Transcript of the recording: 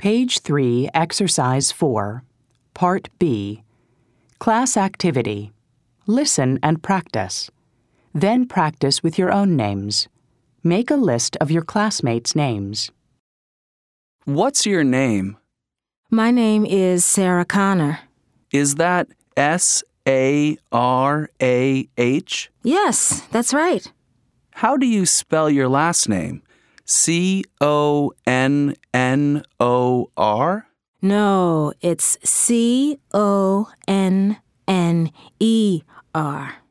Page 3, Exercise 4, Part B. Class Activity. Listen and practice. Then practice with your own names. Make a list of your classmates' names. What's your name? My name is Sarah Connor. Is that S-A-R-A-H? Yes, that's right. How do you spell your last name? C-O-N-N-O-R? No, it's C-O-N-N-E-R.